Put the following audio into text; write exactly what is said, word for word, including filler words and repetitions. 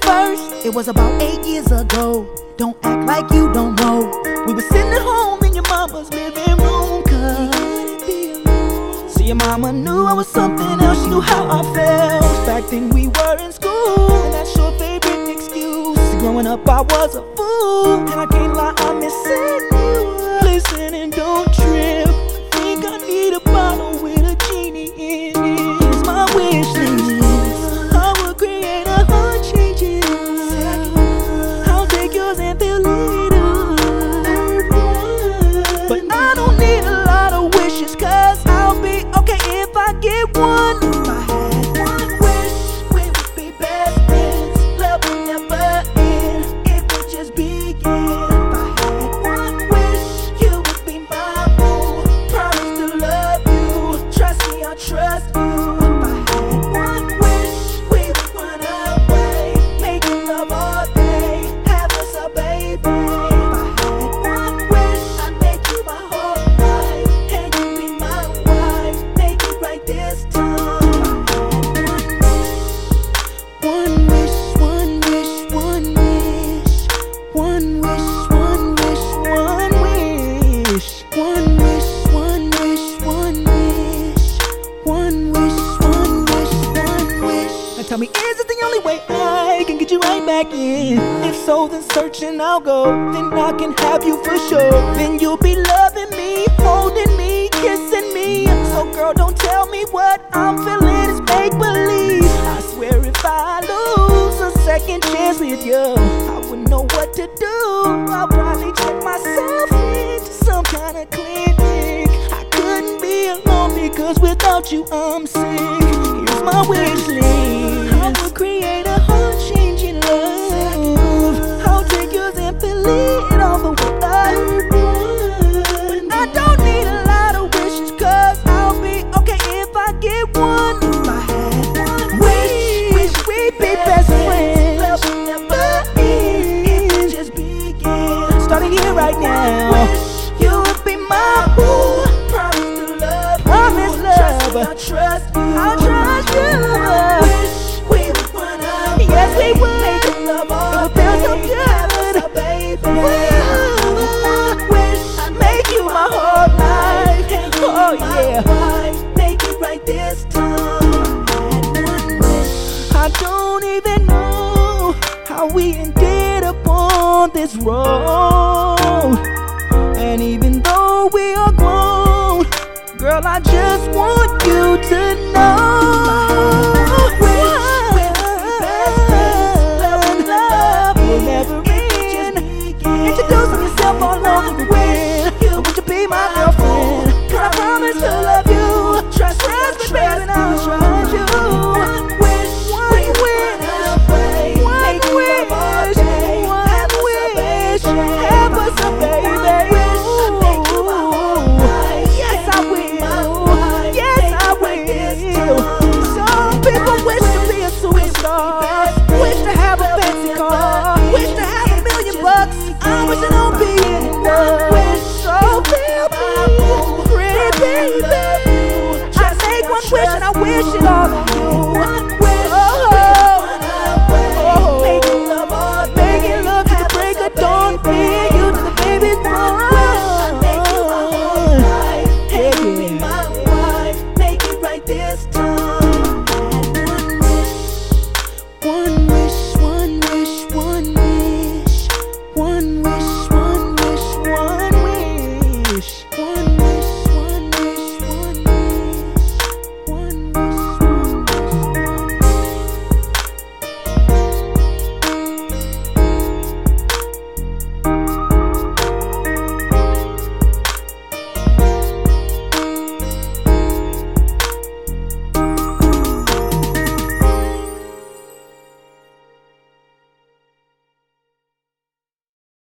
first, it was about eight years ago. Don't act like you don't know. We were sitting at home in your mama's living room, cause see, your mama knew I was something else. She knew how I felt. Back then we were in school, and that's your favorite excuse. See, growing up I was a fool, and I can't lie, I'm missing you. Listen and don't trip. Think I need a bottle with a genie in it. Here's my wish list. I will create a heart changing. I'll take yours and fill it up. But I don't need a lot of wishes, cause I'll be okay if I get one. If I had one wish, we would be best friends. Love would never end, it would just begin. If I had one wish, you would be my boo. Promise to love you, trust me, I'll trust you. If I had one wish, we would run away, making love all day, have us a baby. If I had one wish, I'd make you my whole life, and you'd be my wife, make it right this time. One wish, one wish, one wish, one wish, one wish, one wish, one wish, one wish, one wish, one wish, one wish, one wish. Now tell me, is it the only way I can get you right back in? If so, then searching I'll go. Then I can have you for sure. Then you'll be loving me, holding me, kissing me. So girl, don't tell me what I'm feeling is make believe. I swear if I lose a second chance with you, I wouldn't know what to do. I'll probably check myself into some kind of clinic. I couldn't be alone because without you I'm sick. Here's my wish list. I will create a heart-changing love. I'll take yours and fill it all the way up. But I don't need a lot of wishes, cause I'll be okay if I get one. If I had one wish, wish we'd be best friends. Love will never end, it would just begin. Starting here right now, wish you would be my boo. Promise to love you, promise love, I'll trust you, I'll trust you. Wish we would run away, yes we would, make love all day, it would feel so good, have us a baby. Wish I'd make you my whole life, and you oh, be my yeah. wife, make it right this time. I don't even know how we ended up on this road, and even though we are grown, girl, I just want you to know. Love will never end. Introducing yourself all over again. Would you be my girlfriend? Cause I promise to love you. Trust, trust me, baby, and I'll trust you. One wish, one wish, one wish, one wish, have us a baby. Yes, I will. Yes, I will. Some people wish to be a superstar, wish to have a fancy car, wish to have a million bucks. I wish I don't be in love. Wish so feel me, pretty baby. I make one wish and I wish it all on you. One wish, oh, oh, making love all day, making love to the break of dawn, bring you to the baby's born. Make you my whole life, and you be my wife, make it right this time.